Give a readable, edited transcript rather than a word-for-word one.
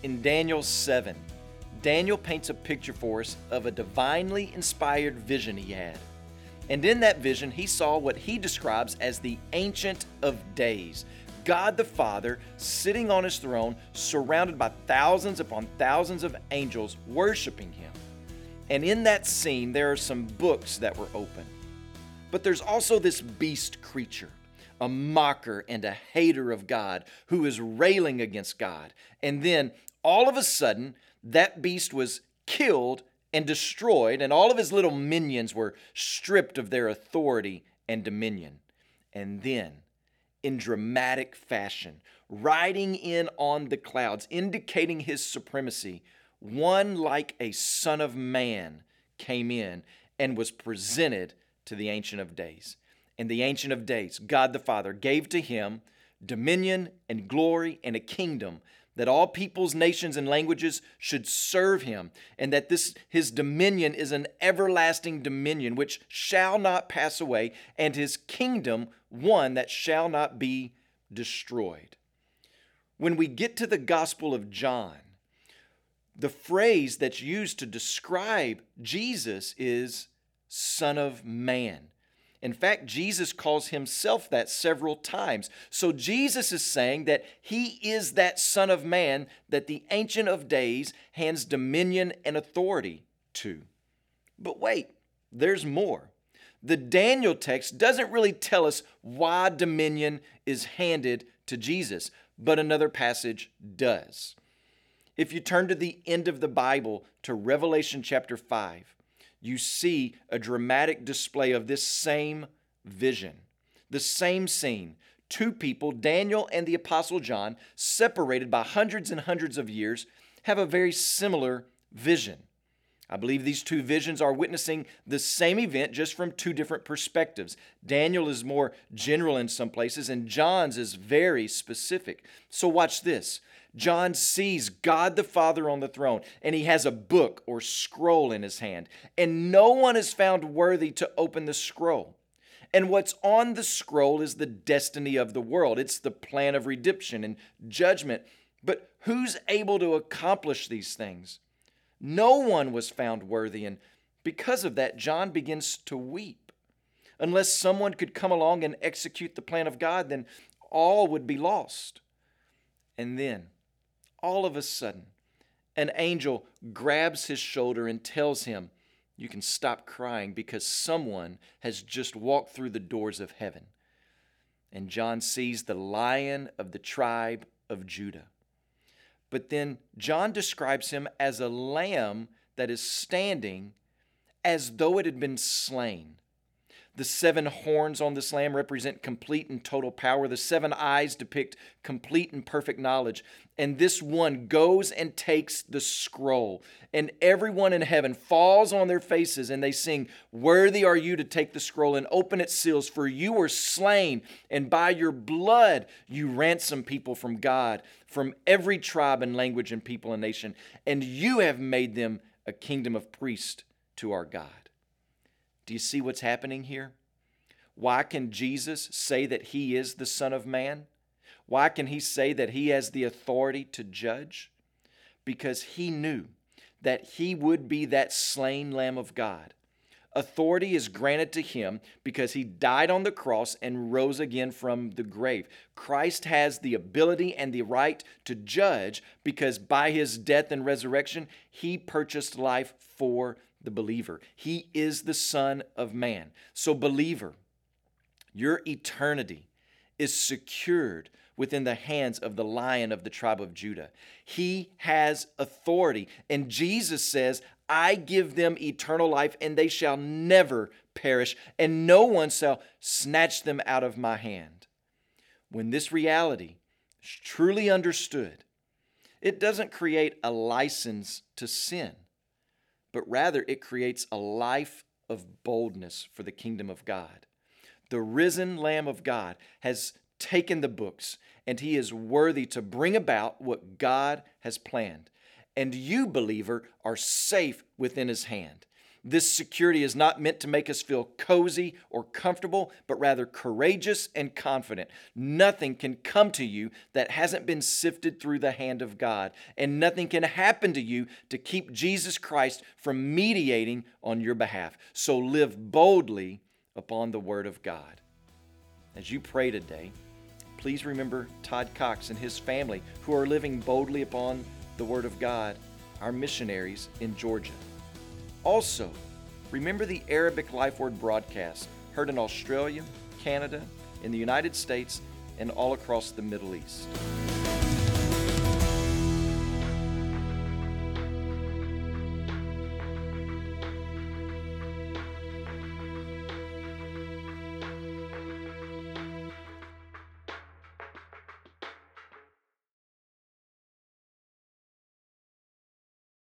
In Daniel 7, Daniel paints a picture for us of a divinely inspired vision he had. And in that vision, he saw what he describes as the Ancient of Days, God the Father sitting on his throne, surrounded by thousands upon thousands of angels worshiping him. And in that scene, there are some books that were open. But there's also this beast creature, a mocker and a hater of God who is railing against God. And then all of a sudden, that beast was killed and destroyed, and all of his little minions were stripped of their authority and dominion. And then, in dramatic fashion, riding in on the clouds, indicating his supremacy, one like a son of man came in and was presented to the Ancient of Days. And the Ancient of Days, God the Father, gave to him dominion and glory and a kingdom that all peoples, nations, and languages should serve him, and that his dominion is an everlasting dominion which shall not pass away, and his kingdom one that shall not be destroyed. When we get to the Gospel of John, the phrase that's used to describe Jesus is Son of Man. In fact, Jesus calls himself that several times. So Jesus is saying that he is that Son of Man that the Ancient of Days hands dominion and authority to. But wait, there's more. The Daniel text doesn't really tell us why dominion is handed to Jesus, but another passage does. If you turn to the end of the Bible to Revelation chapter 5, you see a dramatic display of this same vision, the same scene. Two people, Daniel and the Apostle John, separated by hundreds and hundreds of years, have a very similar vision. I believe these two visions are witnessing the same event just from two different perspectives. Daniel is more general in some places, and John's is very specific. So watch this. John sees God the Father on the throne, and he has a book or scroll in his hand, and no one is found worthy to open the scroll. And what's on the scroll is the destiny of the world. It's the plan of redemption and judgment. But who's able to accomplish these things? No one was found worthy, and because of that, John begins to weep. Unless someone could come along and execute the plan of God, then all would be lost. And then, all of a sudden, an angel grabs his shoulder and tells him, "You can stop crying because someone has just walked through the doors of heaven." And John sees the Lion of the tribe of Judah. But then John describes him as a lamb that is standing as though it had been slain. The 7 horns on this lamb represent complete and total power. The 7 eyes depict complete and perfect knowledge. And this one goes and takes the scroll. And everyone in heaven falls on their faces and they sing, "Worthy are you to take the scroll and open its seals, for you were slain, and by your blood you ransom people from God, from every tribe and language and people and nation. And you have made them a kingdom of priests to our God." Do you see what's happening here? Why can Jesus say that he is the Son of Man? Why can he say that he has the authority to judge? Because he knew that he would be that slain Lamb of God. Authority is granted to him because he died on the cross and rose again from the grave. Christ has the ability and the right to judge because by his death and resurrection, he purchased life for the believer. He is the Son of Man. So believer, your eternity is secured within the hands of the Lion of the tribe of Judah. He has authority. And Jesus says, "I give them eternal life, and they shall never perish, and no one shall snatch them out of my hand." When this reality is truly understood, it doesn't create a license to sin, but rather it creates a life of boldness for the kingdom of God. The risen Lamb of God has taken the books, and he is worthy to bring about what God has planned. And you, believer, are safe within his hand. This security is not meant to make us feel cozy or comfortable, but rather courageous and confident. Nothing can come to you that hasn't been sifted through the hand of God, and nothing can happen to you to keep Jesus Christ from mediating on your behalf. So live boldly upon the Word of God. As you pray today, please remember Todd Cox and his family who are living boldly upon the Word of God, our missionaries in Georgia. Also, remember the Arabic Life Word broadcast heard in Australia, Canada, in the United States, and all across the Middle East.